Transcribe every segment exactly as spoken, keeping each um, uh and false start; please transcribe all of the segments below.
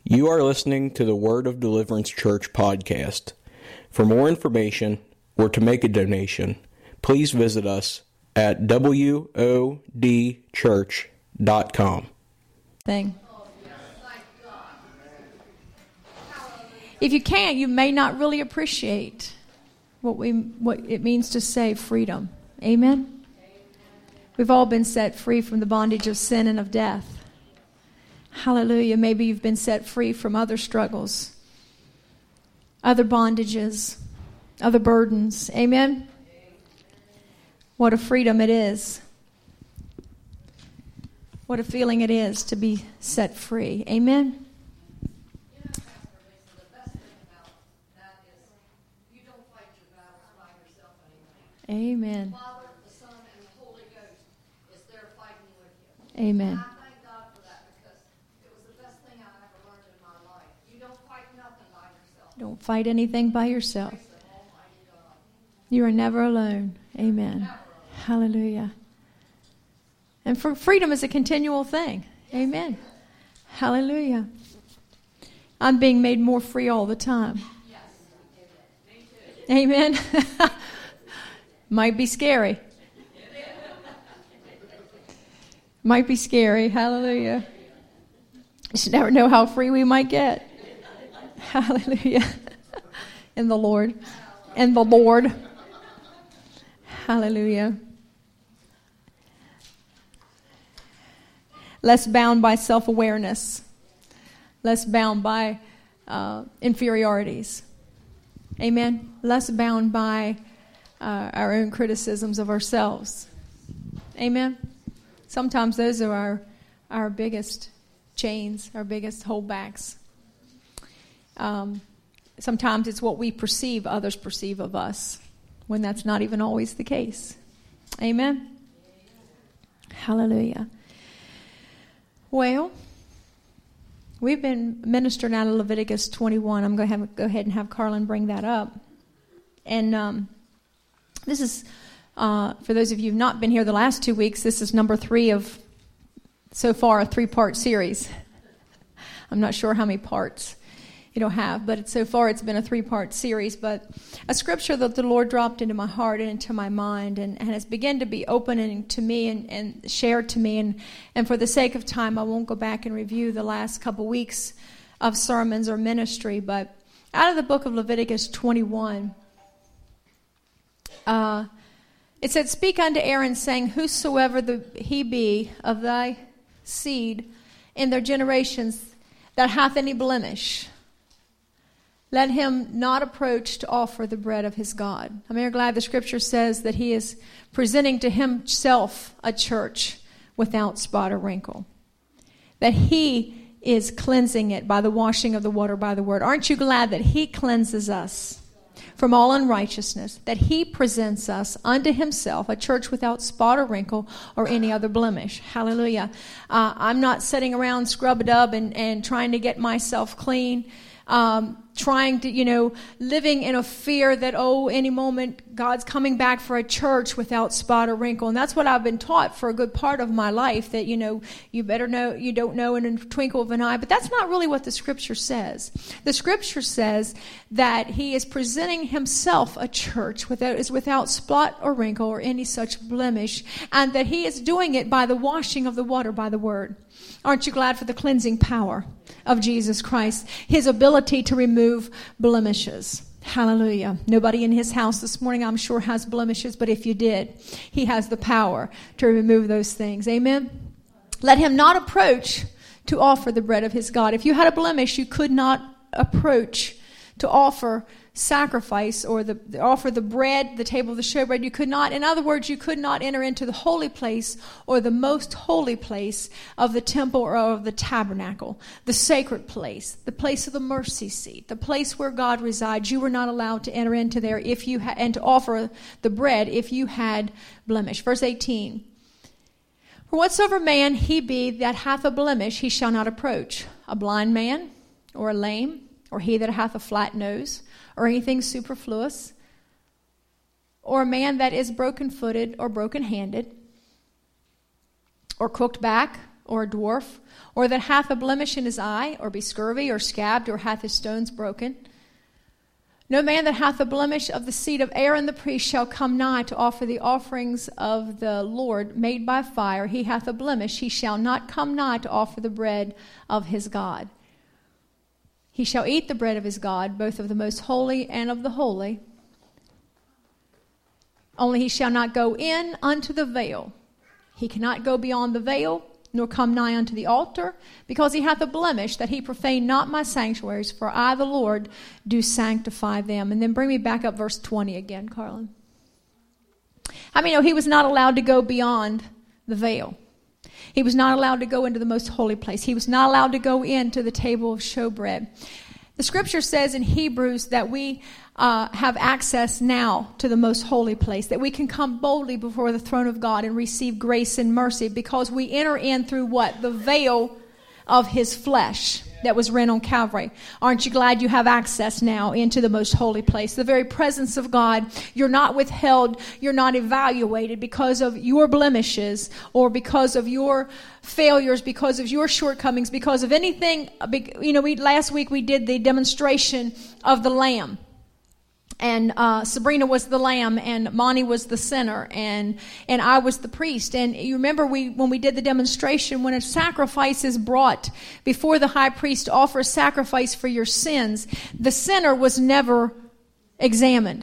You are listening to the Word of Deliverance Church podcast. For more information or to make a donation, please visit us at w o d church dot com. Thing. If you can't, you may not really appreciate what we what it means to say freedom. Amen? We've all been set free from the bondage of sin and of death. Hallelujah. Maybe you've been set free from other struggles, other bondages, other burdens. Amen? What a freedom it is. What a feeling it is to be set free. Amen? Amen. The Father, the Son, and the Holy Ghost is there fighting with you. Amen. And I thank God for that because it was the best thing I ever learned in my life. You don't fight nothing by yourself. Don't fight anything by yourself. Praise the Almighty God. You are never alone. Amen. Never alone. Hallelujah. And for freedom is a continual thing. Amen. Hallelujah. I'm being made more free all the time. Yes. Me too. Amen. Might be scary. Might be scary. Hallelujah. You should never know how free we might get. Hallelujah. In the Lord. In the Lord. Hallelujah. Less bound by self-awareness. Less bound by uh, inferiorities. Amen. Less bound by Uh, our own criticisms of ourselves. Amen? Sometimes those are our, our biggest chains, our biggest holdbacks. Um, sometimes it's what we perceive others perceive of us, when that's not even always the case. Amen? Hallelujah. Well, we've been ministering out of Leviticus twenty-one. I'm going to have, go ahead and have Carlin bring that up. And um This is, uh, for those of you who have not been here the last two weeks, this is number three of, so far, a three-part series. I'm not sure how many parts it'll have, but it's, so far it's been a three-part series. But a scripture that the Lord dropped into my heart and into my mind and, and has begun to be opening to me and, and shared to me. And, and for the sake of time, I won't go back and review the last couple weeks of sermons or ministry. But out of the book of Leviticus twenty-one, Uh, it said, "Speak unto Aaron, saying, Whosoever the, he be of thy seed in their generations that hath any blemish, let him not approach to offer the bread of his God." I'm glad the scripture says that he is presenting to himself a church without spot or wrinkle. That he is cleansing it by the washing of the water by the word. Aren't you glad that he cleanses us from all unrighteousness, that he presents us unto himself, a church without spot or wrinkle or any other blemish? Hallelujah. Uh, I'm not sitting around scrub-a-dub and, and trying to get myself clean, um, trying to, you know, living in a fear that, oh, any moment God's coming back for a church without spot or wrinkle. And that's what I've been taught for a good part of my life, that, you know, you better know, you don't know in a twinkle of an eye. But that's not really what the scripture says. The scripture says that he is presenting himself a church without, is without spot or wrinkle or any such blemish, and that he is doing it by the washing of the water by the word. Aren't you glad for the cleansing power of Jesus Christ? His ability to remove blemishes. Hallelujah. Nobody in his house this morning, I'm sure, has blemishes, but if you did, he has the power to remove those things. Amen? Let him not approach to offer the bread of his God. If you had a blemish, you could not approach to offer sacrifice or the offer the bread, the table of the showbread. You could not, in other words, you could not enter into the holy place or the most holy place of the temple or of the tabernacle, the sacred place, the place of the mercy seat, the place where God resides. You were not allowed to enter into there if you had, and to offer the bread if you had blemish. Verse eighteen. "For whatsoever man he be that hath a blemish, he shall not approach. A blind man, or a lame, or he that hath a flat nose, or anything superfluous, or a man that is broken-footed or broken-handed, or crooked back, or a dwarf, or that hath a blemish in his eye, or be scurvy, or scabbed, or hath his stones broken. No man that hath a blemish of the seed of Aaron the priest shall come nigh to offer the offerings of the Lord made by fire. He hath a blemish, he shall not come nigh to offer the bread of his God. He shall eat the bread of his God, both of the most holy and of the holy. Only he shall not go in unto the veil. He cannot go beyond the veil, nor come nigh unto the altar, because he hath a blemish, that he profane not my sanctuaries, for I, the Lord, do sanctify them. And then bring me back up verse twenty again, Carlin. How many know he was not allowed to go beyond the veil? He was not allowed to go into the most holy place. He was not allowed to go into the table of showbread. The scripture says in Hebrews that we uh, have access now to the most holy place, that we can come boldly before the throne of God and receive grace and mercy because we enter in through what? The veil of his flesh that was rent on Calvary. Aren't you glad you have access now into the most holy place? The very presence of God. You're not withheld. You're not evaluated because of your blemishes or because of your failures, because of your shortcomings, because of anything. You know, we last week we did the demonstration of the Lamb. And uh, Sabrina was the lamb, and Monty was the sinner, and and I was the priest. And you remember we when we did the demonstration, when a sacrifice is brought before the high priest to offer a sacrifice for your sins, the sinner was never examined.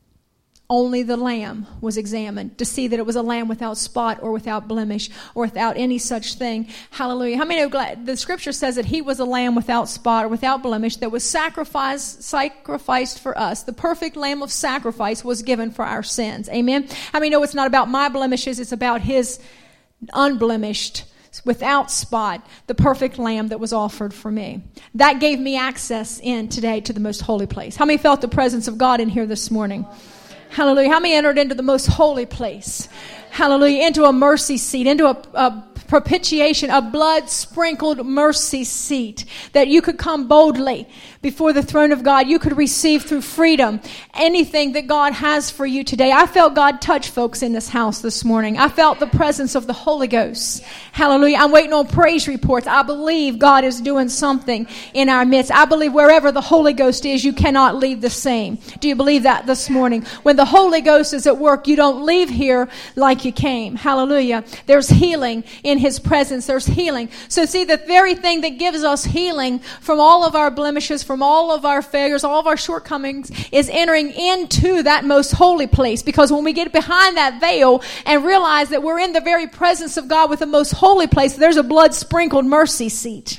Only the lamb was examined to see that it was a lamb without spot or without blemish or without any such thing. Hallelujah. How many are glad? The scripture says that he was a lamb without spot or without blemish that was sacrificed, sacrificed for us. The perfect lamb of sacrifice was given for our sins. Amen. How many know it's not about my blemishes, it's about his unblemished, without spot, the perfect lamb that was offered for me. That gave me access in today to the most holy place. How many felt the presence of God in here this morning? Hallelujah. How many entered into the most holy place? Hallelujah. Into a mercy seat, into a, a propitiation, a blood-sprinkled mercy seat, that you could come boldly before the throne of God. You could receive through freedom anything that God has for you today. I felt God touch folks in this house this morning. I felt the presence of the Holy Ghost. Hallelujah. I'm waiting on praise reports. I believe God is doing something in our midst. I believe wherever the Holy Ghost is, you cannot leave the same. Do you believe that this morning? When the Holy Ghost is at work, you don't leave here like you came. Hallelujah. There's healing in his presence. There's healing. So see, the very thing that gives us healing from all of our blemishes, from all of our failures, all of our shortcomings, is entering into that most holy place. Because when we get behind that veil and realize that we're in the very presence of God with the most holy place, there's a blood-sprinkled mercy seat.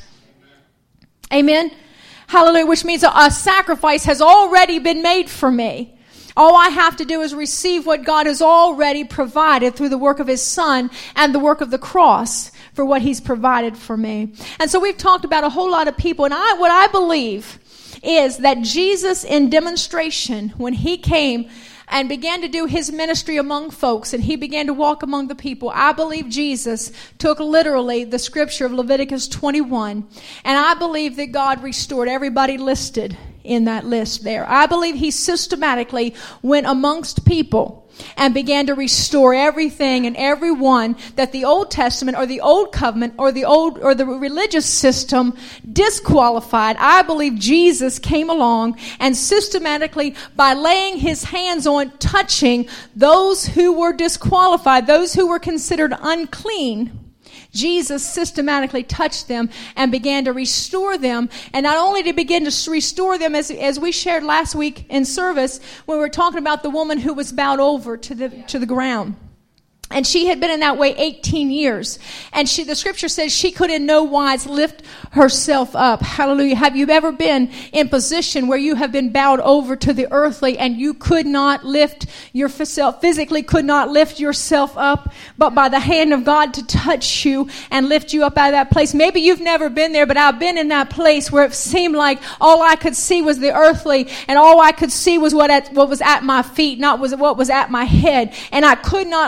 Amen. Hallelujah. Which means a, a sacrifice has already been made for me. All I have to do is receive what God has already provided through the work of his Son and the work of the cross for what he's provided for me. And so we've talked about a whole lot of people. And I, what I believe is that Jesus, in demonstration, when he came and began to do his ministry among folks and he began to walk among the people, I believe Jesus took literally the scripture of Leviticus twenty-one. And I believe that God restored everybody listed in that list there. I believe he systematically went amongst people and began to restore everything and everyone that the Old Testament or the Old Covenant or the old or the religious system disqualified. I believe Jesus came along and systematically, by laying his hands on, touching those who were disqualified, those who were considered unclean, Jesus systematically touched them and began to restore them. And not only to begin to restore them, as, as we shared last week in service, when we were talking about the woman who was bowed over to the, to the ground. And she had been in that way eighteen years. And she, the scripture says she could in no wise lift herself up. Hallelujah. Have you ever been in position where you have been bowed over to the earthly and you could not lift yourself, physically could not lift yourself up, but by the hand of God to touch you and lift you up out of that place? Maybe you've never been there, but I've been in that place where it seemed like all I could see was the earthly and all I could see was what, at, what was at my feet, not was what was at my head. And I could not lift my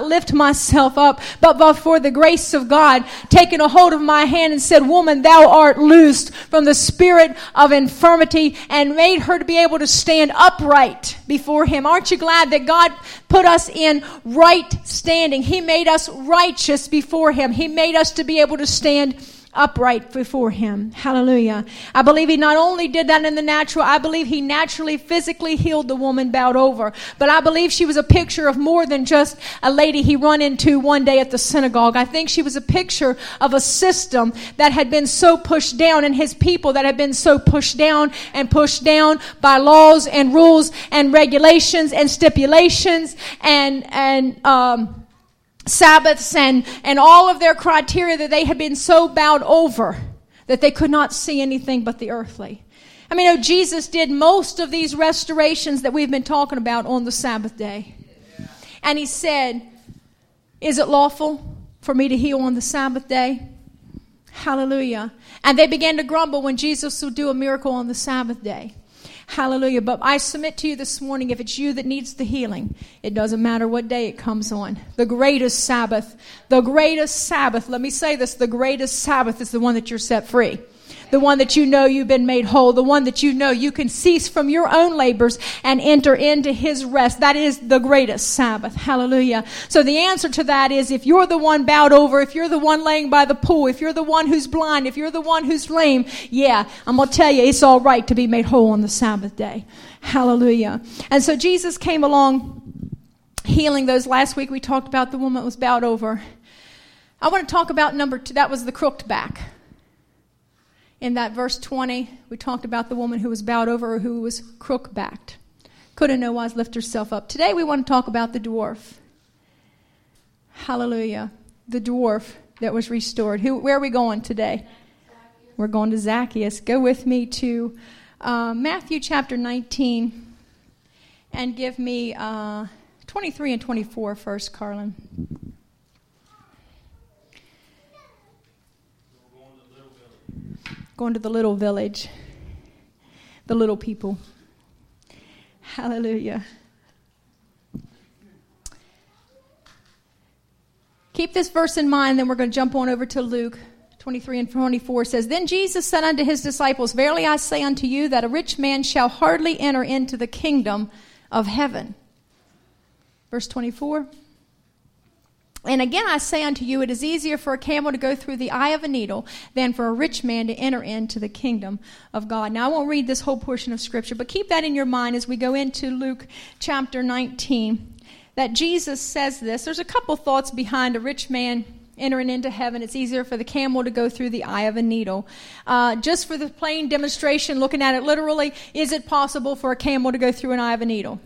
myself up, but before the grace of God, taking a hold of my hand and said, woman, thou art loosed from the spirit of infirmity, and made her to be able to stand upright before him. Aren't you glad that God put us in right standing? He made us righteous before him. He made us to be able to stand upright before him. Hallelujah. I believe he not only did that in the natural, I believe he naturally, physically healed the woman bowed over. But I believe she was a picture of more than just a lady he run into one day at the synagogue. I think she was a picture of a system that had been so pushed down, and his people that had been so pushed down and pushed down by laws and rules and regulations and stipulations and, and, um, Sabbaths and, and all of their criteria, that they had been so bowed over that they could not see anything but the earthly. I mean, oh, Jesus did most of these restorations that we've been talking about on the Sabbath day. And he said, is it lawful for me to heal on the Sabbath day? Hallelujah. And they began to grumble when Jesus would do a miracle on the Sabbath day. Hallelujah. But I submit to you this morning, if it's you that needs the healing, it doesn't matter what day it comes on. The greatest Sabbath, the greatest Sabbath, let me say this, the greatest Sabbath is the one that you're set free. The one that you know you've been made whole. The one that you know you can cease from your own labors and enter into his rest. That is the greatest Sabbath. Hallelujah. So the answer to that is, if you're the one bowed over, if you're the one laying by the pool, if you're the one who's blind, if you're the one who's lame, yeah, I'm going to tell you, it's all right to be made whole on the Sabbath day. Hallelujah. And so Jesus came along healing those. Last week we talked about the woman that was bowed over. I want to talk about number two. That was the crooked back. In that verse twenty, we talked about the woman who was bowed over, or who was crook-backed. Could in no wise lift herself up. Today we want to talk about the dwarf. Hallelujah. The dwarf that was restored. Who? Where are we going today? Zacchaeus. We're going to Zacchaeus. Go with me to uh, Matthew chapter nineteen and give me uh, twenty-three and twenty-four first, Carlin. Going to the little village, the little people. Hallelujah. Keep this verse in mind, then we're going to jump on over to Luke twenty-three and twenty-four. It says, Then Jesus said unto his disciples, Verily I say unto you, that a rich man shall hardly enter into the kingdom of heaven. Verse twenty-four. And again I say unto you, it is easier for a camel to go through the eye of a needle than for a rich man to enter into the kingdom of God. Now I won't read this whole portion of Scripture, but keep that in your mind as we go into Luke chapter nineteen, that Jesus says this. There's a couple thoughts behind a rich man entering into heaven. It's easier for the camel to go through the eye of a needle. Uh, just for the plain demonstration, looking at it literally, is it possible for a camel to go through an eye of a needle?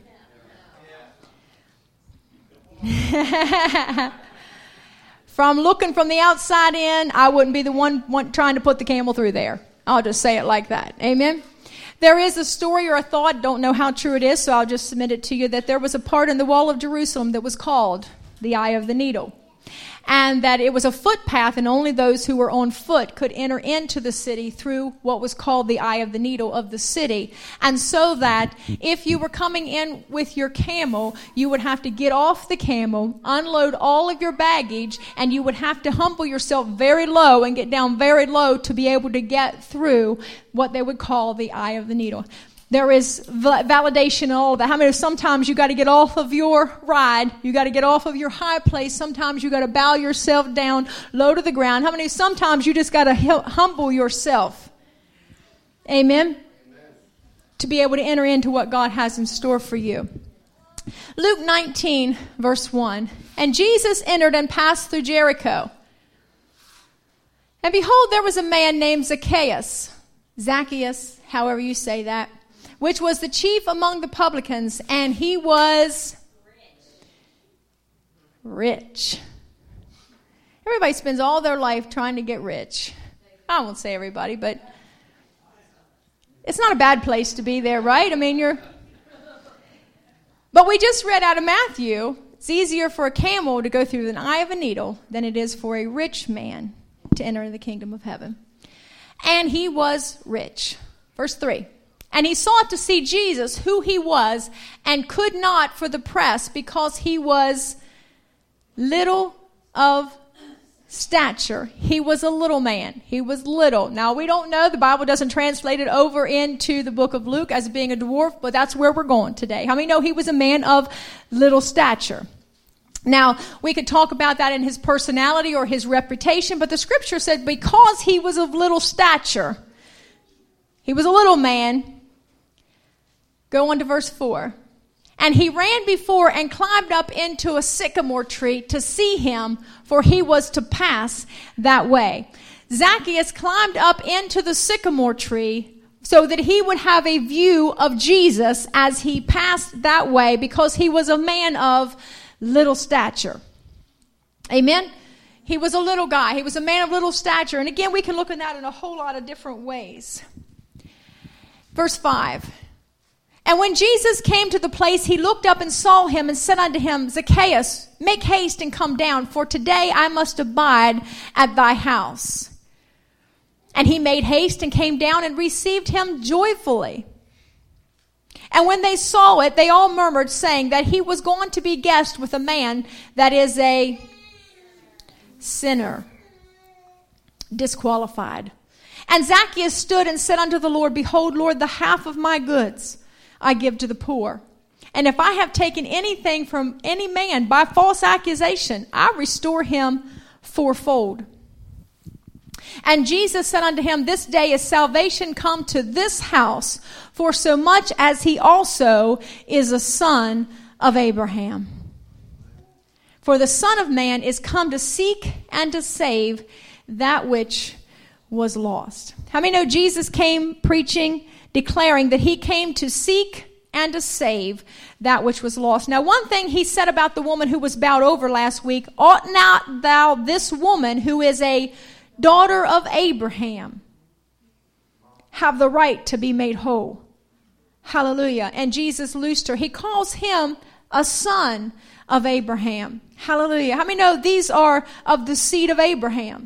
From looking from the outside in, I wouldn't be the one, one trying to put the camel through there. I'll just say it like that. Amen. There is a story or a thought, don't know how true it is, so I'll just submit it to you, that there was a part in the wall of Jerusalem that was called the Eye of the Needle. And that it was a footpath, and only those who were on foot could enter into the city through what was called the Eye of the Needle of the city. And so that if you were coming in with your camel, you would have to get off the camel, unload all of your baggage, and you would have to humble yourself very low and get down very low to be able to get through what they would call the Eye of the Needle. There is validation and all that. How many? Sometimes you got to get off of your ride. You got to get off of your high place. Sometimes you got to bow yourself down low to the ground. How many? Sometimes you just got to humble yourself. Amen? Amen. To be able to enter into what God has in store for you. Luke nineteen, verse one. And Jesus entered and passed through Jericho. And behold, there was a man named Zacchaeus. Zacchaeus, however you say that. Which was the chief among the publicans, and he was rich. rich. Everybody spends all their life trying to get rich. I won't say everybody, but it's not a bad place to be there, right? I mean, you're... But we just read out of Matthew, it's easier for a camel to go through the eye of a needle than it is for a rich man to enter the kingdom of heaven. And he was rich. Verse three. And he sought to see Jesus, who he was, and could not for the press, because he was little of stature. He was a little man. He was little. Now, we don't know. The Bible doesn't translate it over into the book of Luke as being a dwarf, but that's where we're going today. How many know he was a man of little stature? Now, we could talk about that in his personality or his reputation, but the scripture said because he was of little stature, he was a little man. Go on to verse four. And he ran before and climbed up into a sycamore tree to see him, for he was to pass that way. Zacchaeus climbed up into the sycamore tree so that he would have a view of Jesus as he passed that way, because he was a man of little stature. Amen? He was a little guy. He was a man of little stature. And again, we can look at that in a whole lot of different ways. Verse five. And when Jesus came to the place, he looked up and saw him and said unto him, Zacchaeus, make haste and come down, for today I must abide at thy house. And he made haste and came down and received him joyfully. And when they saw it, they all murmured, saying that he was going to be guest with a man that is a sinner, disqualified. And Zacchaeus stood and said unto the Lord, Behold, Lord, the half of my goods I give to the poor. And if I have taken anything from any man by false accusation, I restore him fourfold. And Jesus said unto him, This day is salvation come to this house, for so much as he also is a son of Abraham. For the Son of Man is come to seek and to save that which was lost. How many know Jesus came preaching, declaring that he came to seek and to save that which was lost? Now, one thing he said about the woman who was bowed over last week, ought not thou, this woman who is a daughter of Abraham, have the right to be made whole? Hallelujah. And Jesus loosed her. He calls him a son of Abraham. Hallelujah. How many know these are of the seed of Abraham?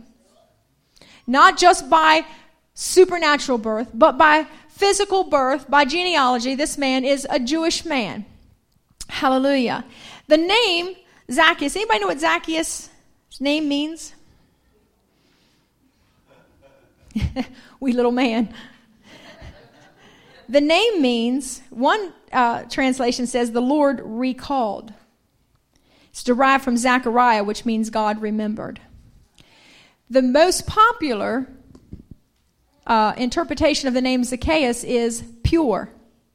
Not just by supernatural birth, but by physical birth, by genealogy. This man is a Jewish man. Hallelujah. The name Zacchaeus, anybody know what Zacchaeus' name means? Wee little man. The name means, one uh, translation says, the Lord recalled. It's derived from Zechariah, which means God remembered. The most popular uh, interpretation of the name Zacchaeus is pure,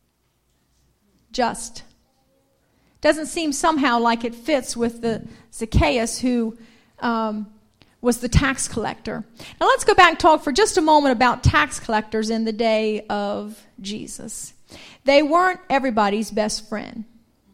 just. Doesn't seem somehow like it fits with the Zacchaeus who um, was the tax collector. Now let's go back and talk for just a moment about tax collectors in the day of Jesus. They weren't everybody's best friend.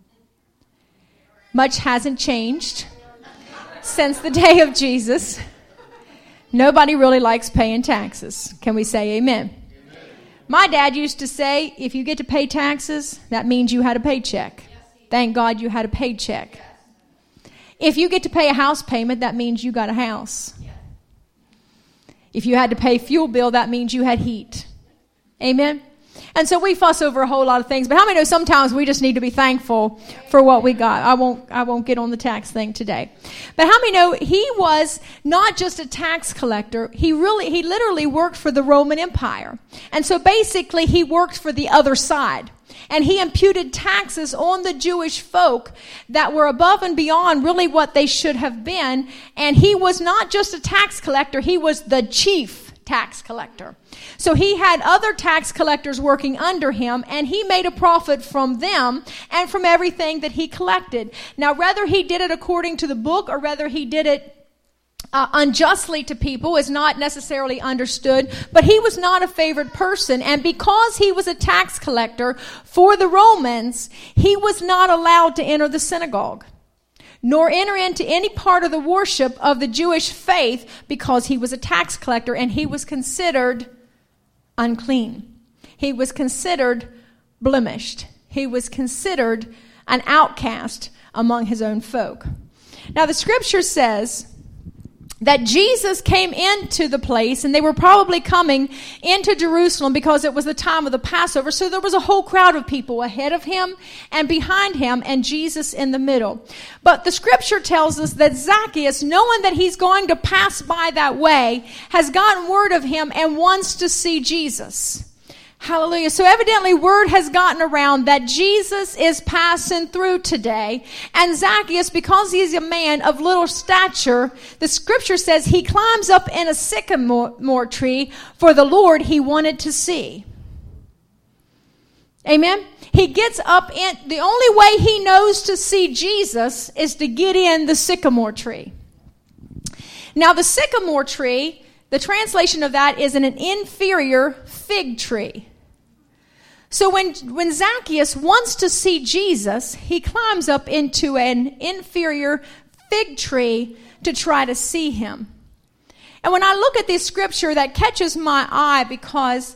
Much hasn't changed since the day of Jesus. Nobody really likes paying taxes. Can we say amen? Amen? My dad used to say, if you get to pay taxes, that means you had a paycheck. Thank God you had a paycheck. If you get to pay a house payment, that means you got a house. If you had to pay fuel bill, that means you had heat. Amen? And so we fuss over a whole lot of things, but how many know sometimes we just need to be thankful for what we got? I won't I won't get on the tax thing today. But how many know he was not just a tax collector, he really he literally worked for the Roman Empire. And so basically he worked for the other side. And he imputed taxes on the Jewish folk that were above and beyond really what they should have been. And he was not just a tax collector, he was the chief tax collector. So he had other tax collectors working under him, and he made a profit from them and from everything that he collected. Now, whether he did it according to the book or whether he did it Uh, unjustly to people is not necessarily understood, but he was not a favored person, and because he was a tax collector for the Romans, he was not allowed to enter the synagogue, nor enter into any part of the worship of the Jewish faith, because he was a tax collector and he was considered unclean. He was considered blemished. He was considered an outcast among his own folk. Now the scripture says that Jesus came into the place, and they were probably coming into Jerusalem because it was the time of the Passover. So there was a whole crowd of people ahead of him and behind him, and Jesus in the middle. But the scripture tells us that Zacchaeus, knowing that he's going to pass by that way, has gotten word of him and wants to see Jesus. Hallelujah. So evidently word has gotten around that Jesus is passing through today. And Zacchaeus, because he's a man of little stature, the scripture says he climbs up in a sycamore tree for the Lord he wanted to see. Amen. He gets up in, the only way he knows to see Jesus is to get in the sycamore tree. Now the sycamore tree, the translation of that is an inferior fig tree. So when, when Zacchaeus wants to see Jesus, he climbs up into an inferior fig tree to try to see him. And when I look at this scripture, that catches my eye because,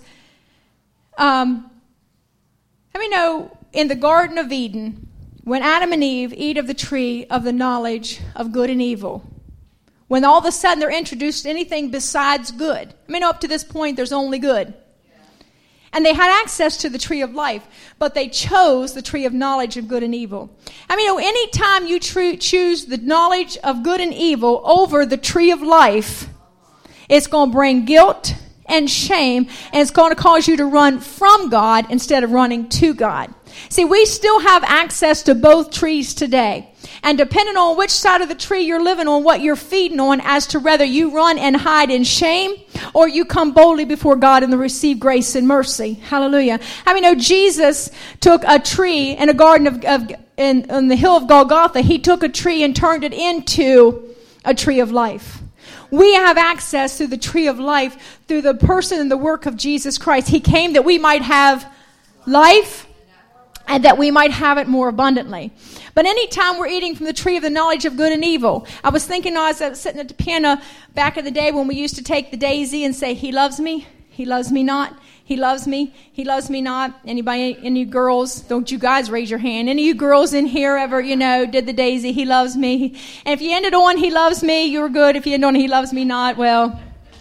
um, I mean, know, in the Garden of Eden, when Adam and Eve eat of the tree of the knowledge of good and evil, when all of a sudden they're introduced to anything besides good. I mean, up to this point, there's only good. And they had access to the tree of life, but they chose the tree of knowledge of good and evil. I mean, any time you tr- choose the knowledge of good and evil over the tree of life, it's going to bring guilt and shame, and it's going to cause you to run from God instead of running to God. See, we still have access to both trees today. And depending on which side of the tree you're living on, what you're feeding on, as to whether you run and hide in shame or you come boldly before God and receive grace and mercy. Hallelujah. I mean, no, Jesus took a tree in a garden of, of in, on the hill of Golgotha. He took a tree and turned it into a tree of life. We have access to the tree of life through the person and the work of Jesus Christ. He came that we might have life and that we might have it more abundantly. But anytime we're eating from the tree of the knowledge of good and evil, I was thinking as I was sitting at the piano back in the day when we used to take the daisy and say, he loves me, he loves me not, he loves me, he loves me not. Anybody, any girls, don't you guys raise your hand. Any of you girls in here ever, you know, did the daisy, he loves me. And if you ended on he loves me, you were good. If you ended on he loves me not, well,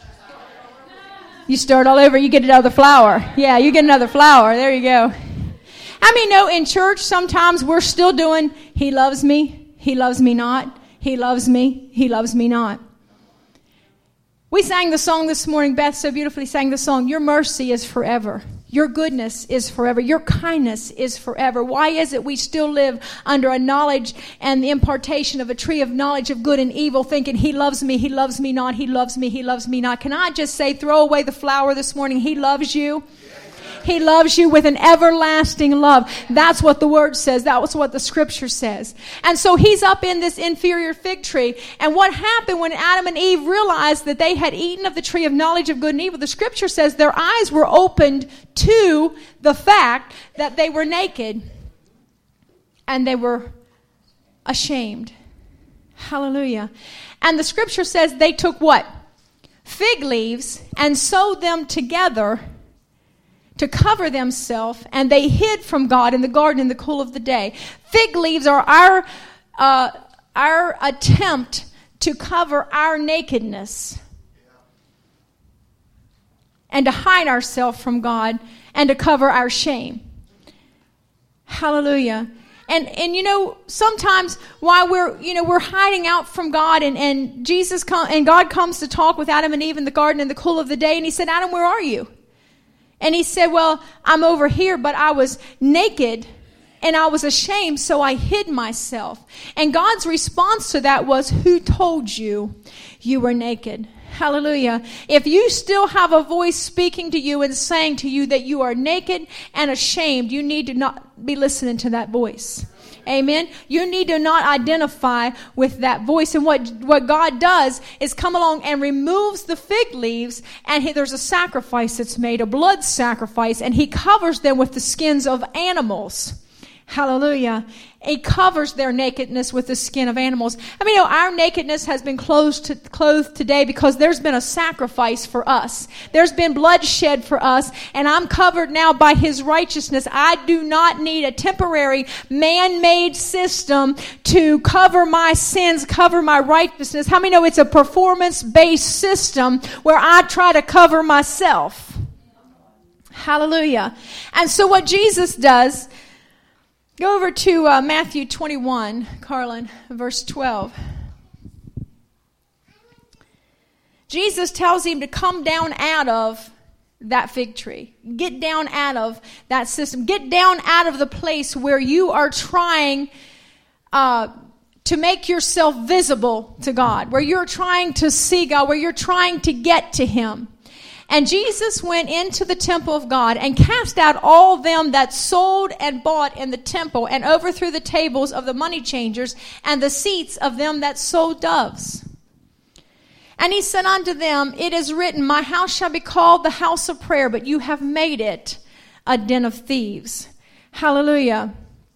you start all over, you get another flower. Yeah, you get another flower. There you go. I mean, no, in church, sometimes we're still doing, he loves me, he loves me not, he loves me, he loves me not. We sang the song this morning, Beth so beautifully sang the song, your mercy is forever. Your goodness is forever. Your kindness is forever. Why is it we still live under a knowledge and the impartation of a tree of knowledge of good and evil, thinking he loves me, he loves me not, he loves me, he loves me not? Can I just say, throw away the flower this morning, he loves you. He loves you with an everlasting love. That's what the word says. That's what the scripture says. And so he's up in this inferior fig tree. And what happened when Adam and Eve realized that they had eaten of the tree of knowledge of good and evil? The scripture says their eyes were opened to the fact that they were naked. And they were ashamed. Hallelujah. And the scripture says they took what? Fig leaves and sewed them together to cover themselves, and they hid from God in the garden in the cool of the day. Fig leaves are our uh, our attempt to cover our nakedness and to hide ourselves from God and to cover our shame. Hallelujah. And and you know, sometimes while we're you know we're hiding out from God, and, and Jesus come, and God comes to talk with Adam and Eve in the garden in the cool of the day, and he said, Adam, where are you? And he said, well, I'm over here, but I was naked and I was ashamed, so I hid myself. And God's response to that was, who told you you were naked? Hallelujah. If you still have a voice speaking to you and saying to you that you are naked and ashamed, you need to not be listening to that voice. Amen. You need to not identify with that voice. And what, what God does is come along and removes the fig leaves, and he, there's a sacrifice that's made, a blood sacrifice, and he covers them with the skins of animals. Hallelujah. He covers their nakedness with the skin of animals. I mean, you know, our nakedness has been clothed, to, clothed today because there's been a sacrifice for us. There's been bloodshed for us, and I'm covered now by His righteousness. I do not need a temporary man-made system to cover my sins, cover my righteousness. How many know it's a performance-based system where I try to cover myself? Hallelujah. And so what Jesus does, go over to uh, Matthew twenty-one, Carlin, verse twelve. Jesus tells him to come down out of that fig tree. Get down out of that system. Get down out of the place where you are trying uh, to make yourself visible to God, where you're trying to see God, where you're trying to get to Him. And Jesus went into the temple of God and cast out all them that sold and bought in the temple, and overthrew the tables of the money changers and the seats of them that sold doves. And he said unto them, It is written, My house shall be called the house of prayer, but you have made it a den of thieves. Hallelujah.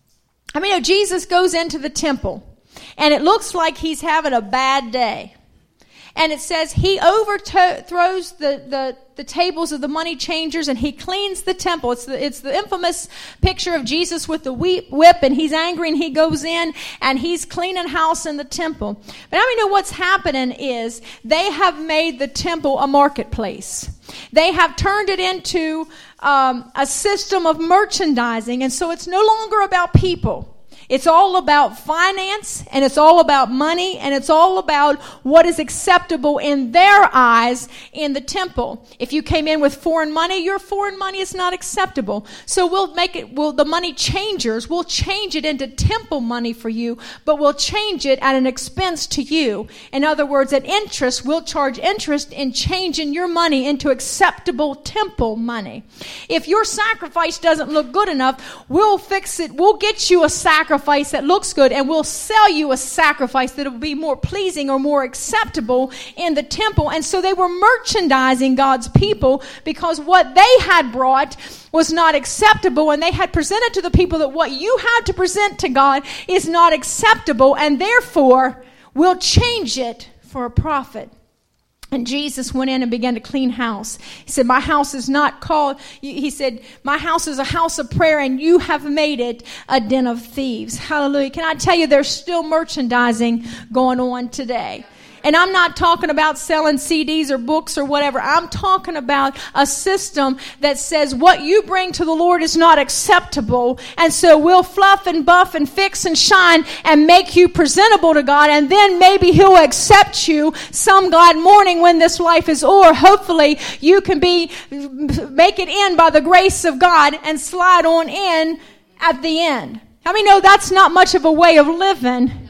I mean, you know, Jesus goes into the temple, and it looks like he's having a bad day. And it says he overthrows the, the, the tables of the money changers, and he cleans the temple. It's the, it's the infamous picture of Jesus with the whip, and he's angry, and he goes in, and he's cleaning house in the temple. But how many know what's happening is they have made the temple a marketplace. They have turned it into um, a system of merchandising, and so it's no longer about people. It's all about finance, and it's all about money, and it's all about what is acceptable in their eyes in the temple. If you came in with foreign money, your foreign money is not acceptable. So we'll make it, well, the money changers, we'll change it into temple money for you, but we'll change it at an expense to you. In other words, at interest, we'll charge interest in changing your money into acceptable temple money. If your sacrifice doesn't look good enough, we'll fix it. We'll get you a sacrifice that looks good, and we'll sell you a sacrifice that will be more pleasing or more acceptable in the temple. And so they were merchandising God's people because what they had brought was not acceptable, and they had presented to the people that what you had to present to God is not acceptable, and therefore we'll change it for a profit. And Jesus went in and began to clean house. He said, my house is not called, he said, my house is a house of prayer, and you have made it a den of thieves. Hallelujah. Can I tell you, there's still merchandising going on today. And I'm not talking about selling C Ds or books or whatever. I'm talking about a system that says what you bring to the Lord is not acceptable. And so we'll fluff and buff and fix and shine and make you presentable to God. And then maybe He'll accept you some God morning when this life is o'er. Hopefully you can be, make it in by the grace of God and slide on in at the end. How many know that's not much of a way of living?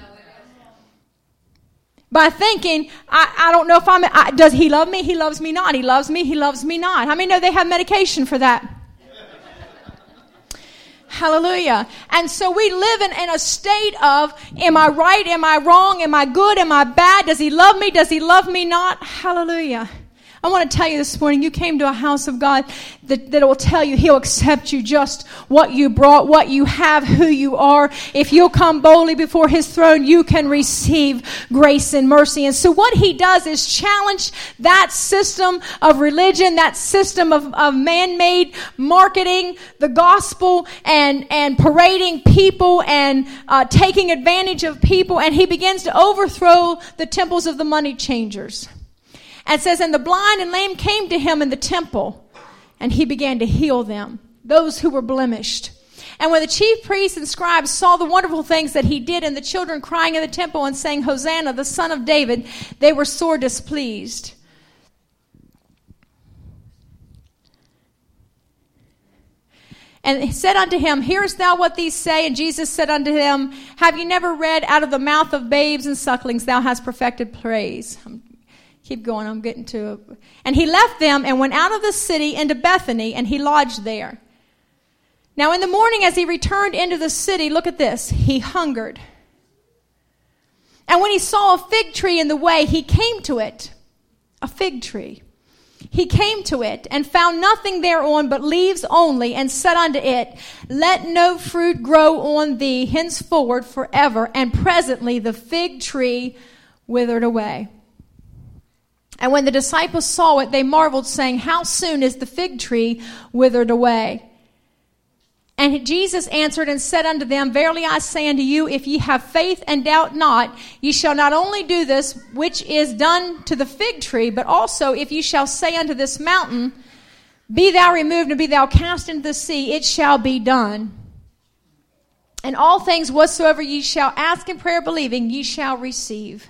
By thinking, I, I don't know if I'm, I, does He love me? He loves me not. He loves me. He loves me not. How many know they have medication for that? Hallelujah. And so we live in, in a state of, am I right? Am I wrong? Am I good? Am I bad? Does He love me? Does He love me not? Hallelujah. I want to tell you this morning, you came to a house of God that, that will tell you He'll accept you just what you brought, what you have, who you are. If you'll come boldly before His throne, you can receive grace and mercy. And so what He does is challenge that system of religion, that system of, of man-made marketing, the gospel, and, and parading people and uh, taking advantage of people. And He begins to overthrow the temples of the money changers. And it says, and the blind and lame came to Him in the temple, and He began to heal them, those who were blemished. And when the chief priests and scribes saw the wonderful things that He did, and the children crying in the temple and saying, Hosanna, the Son of David, they were sore displeased. And he said unto him, Hearest thou what these say? And Jesus said unto him, Have you never read, out of the mouth of babes and sucklings thou hast perfected praise? Keep going, I'm getting to it. And He left them and went out of the city into Bethany, and He lodged there. Now in the morning as He returned into the city, look at this, He hungered. And when He saw a fig tree in the way, He came to it, a fig tree, He came to it and found nothing thereon but leaves only, and said unto it, Let no fruit grow on thee henceforward forever. And presently the fig tree withered away. And when the disciples saw it, they marveled, saying, How soon is the fig tree withered away? And Jesus answered and said unto them, Verily I say unto you, if ye have faith and doubt not, ye shall not only do this which is done to the fig tree, but also if ye shall say unto this mountain, Be thou removed and be thou cast into the sea, it shall be done. And all things whatsoever ye shall ask in prayer believing, ye shall receive.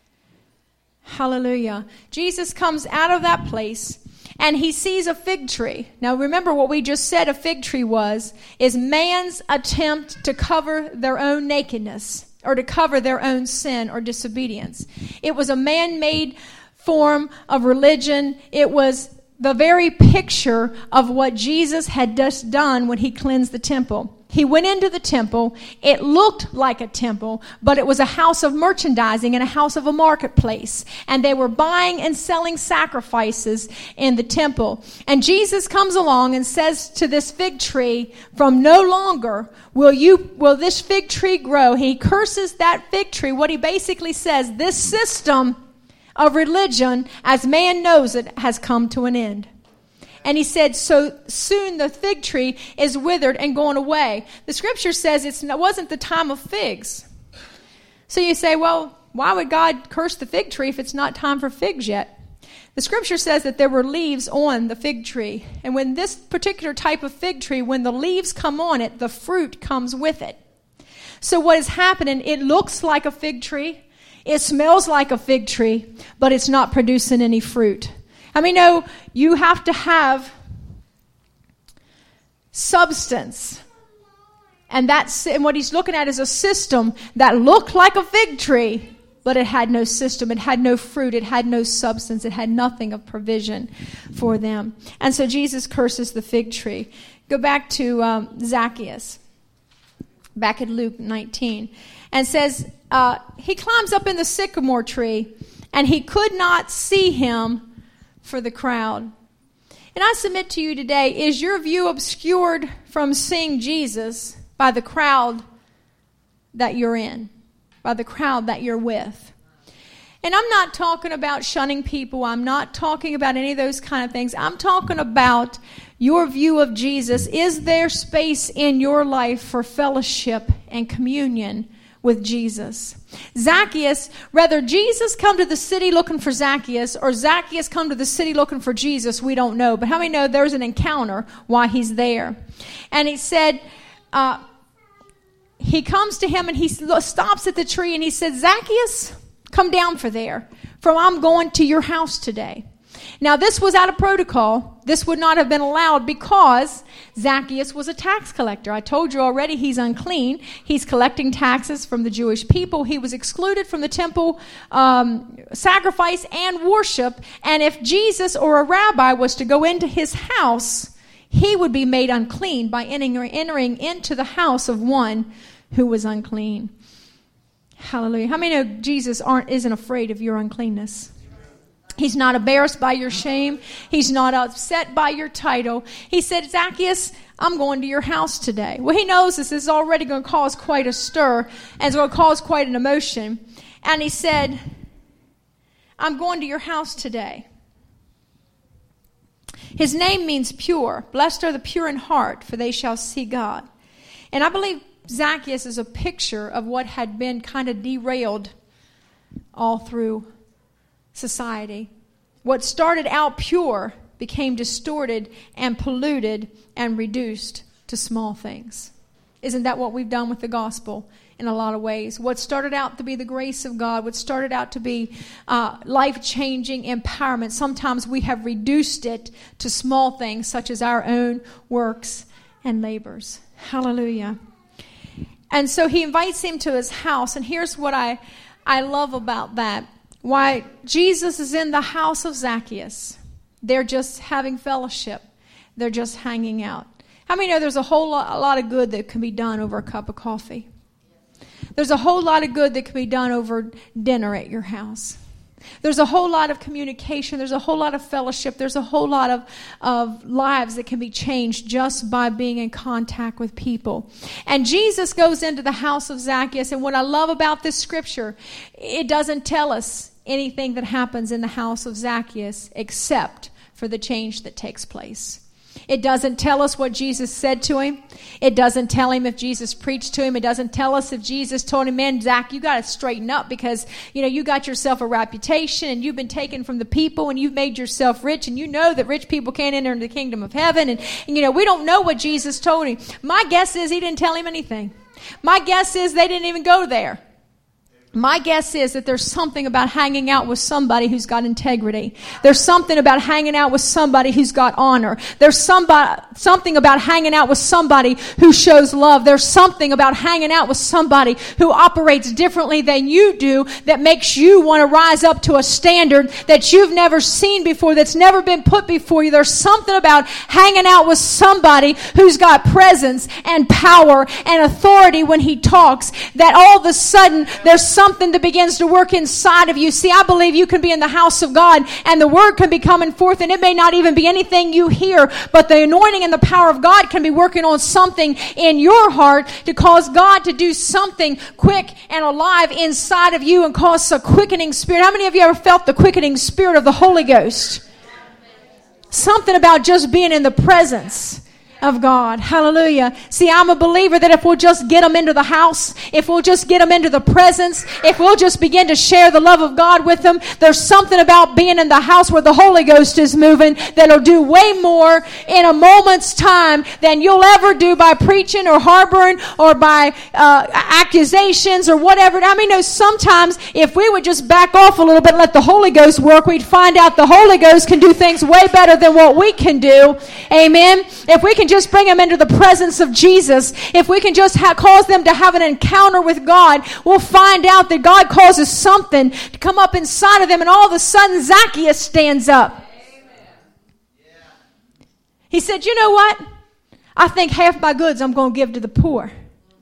Hallelujah. Jesus comes out of that place and he sees a fig tree. Now remember what we just said a fig tree was, is man's attempt to cover their own nakedness or to cover their own sin or disobedience. It was a man-made form of religion. It was the very picture of what Jesus had just done when he cleansed the temple. He went into the temple. It looked like a temple, but it was a house of merchandising and a house of a marketplace. And they were buying and selling sacrifices in the temple. And Jesus comes along and says to this fig tree, from no longer will you, will this fig tree grow. He curses that fig tree. What he basically says, this system of religion, as man knows it, has come to an end. And he said, so soon the fig tree is withered and going away. The scripture says it's, it wasn't the time of figs. So you say, well, why would God curse the fig tree if it's not time for figs yet? The scripture says that there were leaves on the fig tree. And when this particular type of fig tree, when the leaves come on it, the fruit comes with it. So what is happening, it looks like a fig tree. It smells like a fig tree, but it's not producing any fruit. I mean, no, you have to have substance. And that's and what he's looking at is a system that looked like a fig tree, but it had no system. It had no fruit. It had no substance. It had nothing of provision for them. And so Jesus curses the fig tree. Go back to um, Zacchaeus, back in Luke nineteen, and says uh, he climbs up in the sycamore tree, and he could not see him for the crowd. And I submit to you today, is your view obscured from seeing Jesus by the crowd that you're in, by the crowd that you're with? And I'm not talking about shunning people. I'm not talking about any of those kind of things. I'm talking about your view of Jesus. Is there space in your life for fellowship and communion with Jesus? Zacchaeus, whether Jesus come to the city looking for Zacchaeus or Zacchaeus come to the city looking for Jesus, we don't know. But how many know there's an encounter while he's there? And he said, uh, he comes to him and he stops at the tree and he said, Zacchaeus, come down for there, for I'm going to your house today. Now, this was out of protocol. This would not have been allowed because Zacchaeus was a tax collector. I told you already he's unclean. He's collecting taxes from the Jewish people. He was excluded from the temple um, sacrifice and worship. And if Jesus or a rabbi was to go into his house, he would be made unclean by entering into the house of one who was unclean. Hallelujah. How many know Jesus aren't isn't afraid of your uncleanness? He's not embarrassed by your shame. He's not upset by your title. He said, Zacchaeus, I'm going to your house today. Well, he knows this is already going to cause quite a stir and it's going to cause quite an emotion. And he said, I'm going to your house today. His name means pure. Blessed are the pure in heart, for they shall see God. And I believe Zacchaeus is a picture of what had been kind of derailed all through society. What started out pure became distorted and polluted and reduced to small things. Isn't that what we've done with the gospel in a lot of ways? What started out to be the grace of God, what started out to be uh, life-changing empowerment, sometimes we have reduced it to small things such as our own works and labors. Hallelujah. And so he invites him to his house, and here's what I, I love about that. Why Jesus is in the house of Zacchaeus. They're just having fellowship. They're just hanging out. How many know there's a whole lot, a lot of good that can be done over a cup of coffee? There's a whole lot of good that can be done over dinner at your house. There's a whole lot of communication. There's a whole lot of fellowship. There's a whole lot of, of lives that can be changed just by being in contact with people. And Jesus goes into the house of Zacchaeus. And what I love about this scripture, it doesn't tell us anything that happens in the house of Zacchaeus except for the change that takes place. It doesn't tell us what Jesus said to him. It doesn't tell him if Jesus preached to him. It doesn't tell us if Jesus told him, man, Zach, you got to straighten up because, you know, you got yourself a reputation and you've been taken from the people and you've made yourself rich and you know that rich people can't enter into the kingdom of heaven. And, and you know, we don't know what Jesus told him. My guess is he didn't tell him anything. My guess is they didn't even go there. My guess is that there's something about hanging out with somebody who's got integrity. There's something about hanging out with somebody who's got honor. There's somebody, something about hanging out with somebody who shows love. There's something about hanging out with somebody who operates differently than you do that makes you want to rise up to a standard that you've never seen before, that's never been put before you. There's something about hanging out with somebody who's got presence and power and authority when he talks that all of a sudden there's something that begins to work inside of you. See, I believe you can be in the house of God and the word can be coming forth and it may not even be anything you hear, but the anointing and the power of God can be working on something in your heart to cause God to do something quick and alive inside of you and cause a quickening spirit. How many of you ever felt the quickening spirit of the Holy Ghost? Something about just being in the presence of God. Hallelujah. See, I'm a believer that if we'll just get them into the house, if we'll just get them into the presence, if we'll just begin to share the love of God with them, there's something about being in the house where the Holy Ghost is moving that'll do way more in a moment's time than you'll ever do by preaching or harboring or by uh, accusations or whatever. I mean, no, sometimes if we would just back off a little bit and let the Holy Ghost work, we'd find out the Holy Ghost can do things way better than what we can do. Amen. If we can just bring them into the presence of Jesus, if we can just ha- cause them to have an encounter with God, we'll find out that God causes something to come up inside of them, and all of a sudden Zacchaeus stands up. Yeah. He said, you know what? I think half my goods I'm going to give to the poor.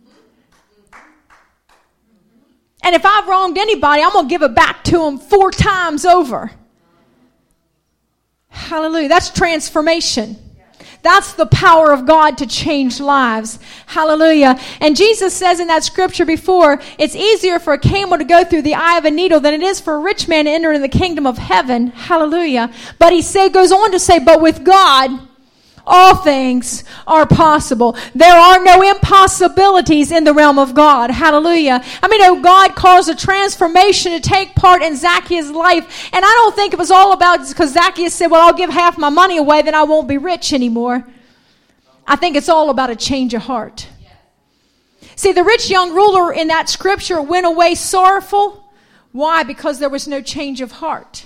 And if I've wronged anybody, I'm going to give it back to them four times over. Hallelujah. That's transformation. That's the power of God to change lives. Hallelujah. And Jesus says in that scripture before, it's easier for a camel to go through the eye of a needle than it is for a rich man to enter in the kingdom of heaven. Hallelujah. But he say, goes on to say, but with God, all things are possible. There are no impossibilities in the realm of God. Hallelujah. I mean, oh, God caused a transformation to take part in Zacchaeus' life. And I don't think it was all about because Zacchaeus said, well, I'll give half my money away, then I won't be rich anymore. I think it's all about a change of heart. See, the rich young ruler in that scripture went away sorrowful. Why? Because there was no change of heart.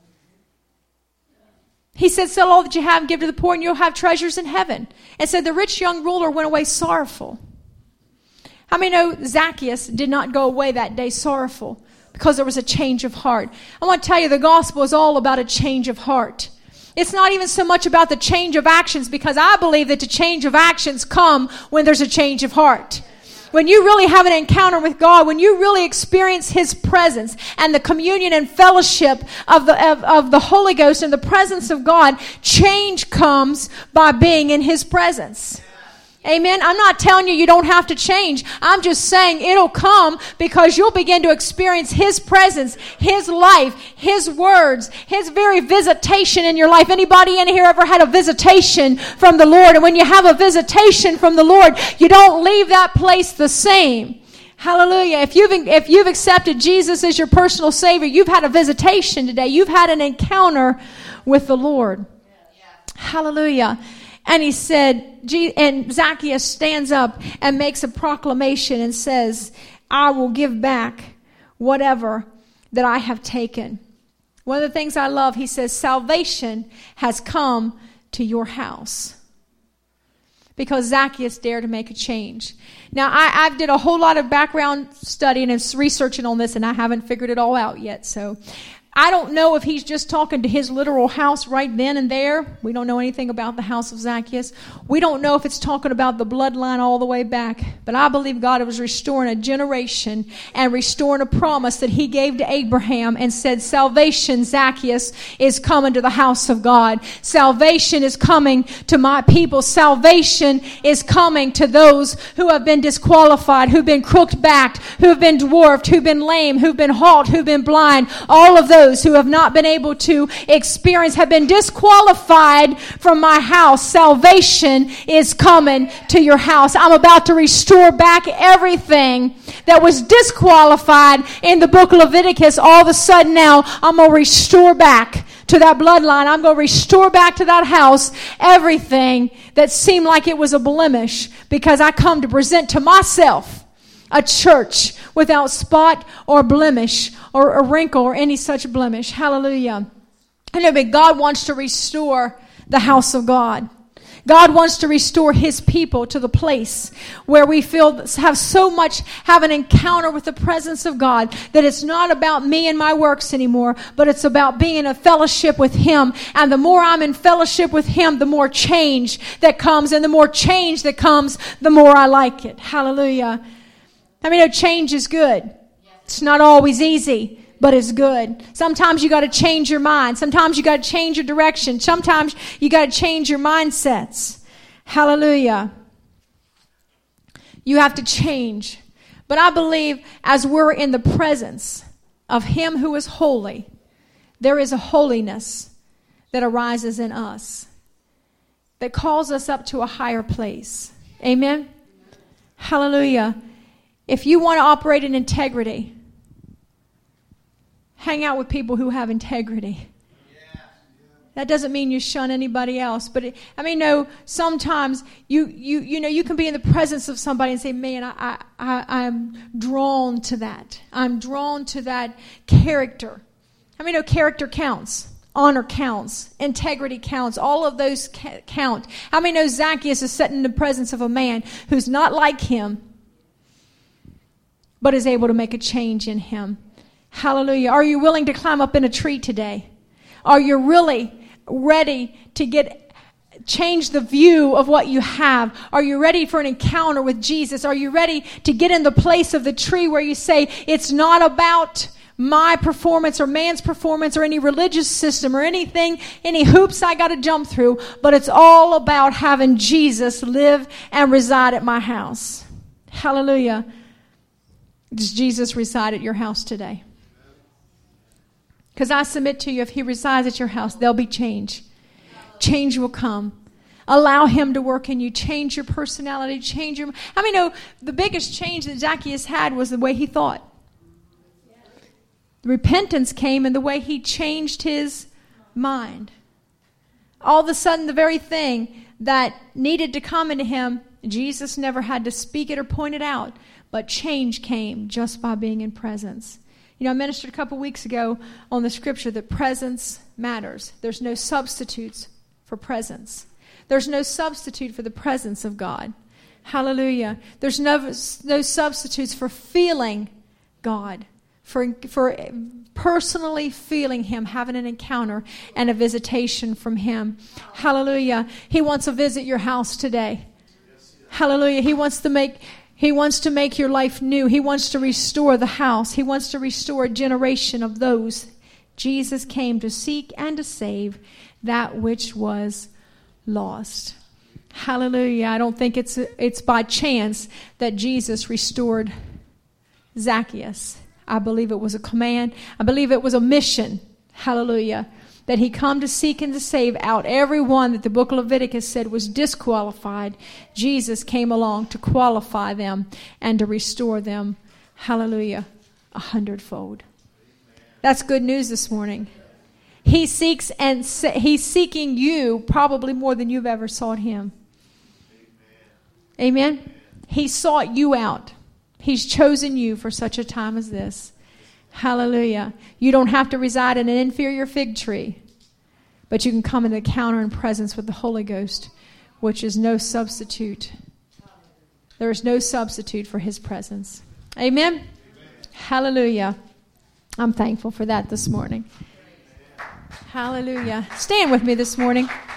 He said, sell all that you have and give to the poor and you'll have treasures in heaven. And said the rich young ruler went away sorrowful. How many know Zacchaeus did not go away that day sorrowful? Because there was a change of heart. I want to tell you the gospel is all about a change of heart. It's not even so much about the change of actions, because I believe that the change of actions come when there's a change of heart. When you really have an encounter with God, when you really experience His presence and the communion and fellowship of the of, of the Holy Ghost and the presence of God, change comes by being in His presence. Amen. I'm not telling you you don't have to change. I'm just saying it'll come because you'll begin to experience His presence, His life, His words, His very visitation in your life. Anybody in here ever had a visitation from the Lord? And when you have a visitation from the Lord, you don't leave that place the same. Hallelujah. If you've, if you've accepted Jesus as your personal Savior, you've had a visitation today. You've had an encounter with the Lord. Hallelujah. And he said, and Zacchaeus stands up and makes a proclamation and says, I will give back whatever that I have taken. One of the things I love, he says, salvation has come to your house. Because Zacchaeus dared to make a change. Now, I, I did a whole lot of background study and researching on this, and I haven't figured it all out yet. So I don't know if he's just talking to his literal house right then and there. We don't know anything about the house of Zacchaeus. We don't know if it's talking about the bloodline all the way back. But I believe God was restoring a generation and restoring a promise that he gave to Abraham and said, salvation, Zacchaeus, is coming to the house of God. Salvation is coming to my people. Salvation is coming to those who have been disqualified, who've been crooked-backed, who've been dwarfed, who've been lame, who've been halt, who've been blind. All of those who have not been able to experience, have been disqualified from my house. Salvation is coming to your house. I'm about to restore back everything that was disqualified in the book of Leviticus. All of a sudden now, I'm going to restore back to that bloodline. I'm going to restore back to that house everything that seemed like it was a blemish, because I come to present to myself a church without spot or blemish or a wrinkle or any such blemish. Hallelujah. I know, but God wants to restore the house of God. God wants to restore his people to the place where we feel, have so much, have an encounter with the presence of God, that it's not about me and my works anymore, but it's about being in a fellowship with him. And the more I'm in fellowship with him, the more change that comes. And the more change that comes, the more I like it. Hallelujah. I mean, no, change is good. It's not always easy, but it's good. Sometimes you got to change your mind. Sometimes you got to change your direction. Sometimes you got to change your mindsets. Hallelujah. You have to change. But I believe as we're in the presence of him who is holy, there is a holiness that arises in us that calls us up to a higher place. Amen? Hallelujah. If you want to operate in integrity, hang out with people who have integrity. That doesn't mean you shun anybody else. But it, I mean, no, sometimes you, you, you know, you can be in the presence of somebody and say, man, I, I, I, I'm drawn to that. I'm drawn to that character. I mean, no, character counts. Honor counts. Integrity counts. All of those ca- count. How many know Zacchaeus is sitting in the presence of a man who's not like him, but is able to make a change in him? Hallelujah. Are you willing to climb up in a tree today? Are you really ready to get change the view of what you have? Are you ready for an encounter with Jesus? Are you ready to get in the place of the tree where you say, it's not about my performance or man's performance or any religious system or anything, any hoops I got to jump through, but it's all about having Jesus live and reside at my house? Hallelujah. Does Jesus reside at your house today? Because I submit to you, if he resides at your house, there'll be change. Change will come. Allow him to work in you. Change your personality. Change your... I mean, no, the biggest change that Zacchaeus had was the way he thought. Repentance came in the way he changed his mind. All of a sudden, the very thing that needed to come into him, Jesus never had to speak it or point it out, but change came just by being in presence. You know, I ministered a couple weeks ago on the scripture that presence matters. There's no substitutes for presence. There's no substitute for the presence of God. Hallelujah. There's no, no substitutes for feeling God, for, for personally feeling him, having an encounter and a visitation from him. Hallelujah. He wants to visit your house today. Hallelujah. He wants to make... He wants to make your life new. He wants to restore the house. He wants to restore a generation of those. Jesus came to seek and to save that which was lost. Hallelujah. I don't think it's it's by chance that Jesus restored Zacchaeus. I believe it was a command. I believe it was a mission. Hallelujah. That he come to seek and to save out everyone that the book of Leviticus said was disqualified. Jesus came along to qualify them and to restore them. Hallelujah. A hundredfold. That's good news this morning. He seeks and se- he's seeking you probably more than you've ever sought him. Amen. Amen. He sought you out. He's chosen you for such a time as this. Hallelujah. You don't have to reside in an inferior fig tree, but you can come in the encounter and presence with the Holy Ghost, which is no substitute. There is no substitute for his presence. Amen? Amen. Hallelujah. I'm thankful for that this morning. Hallelujah. Stand with me this morning.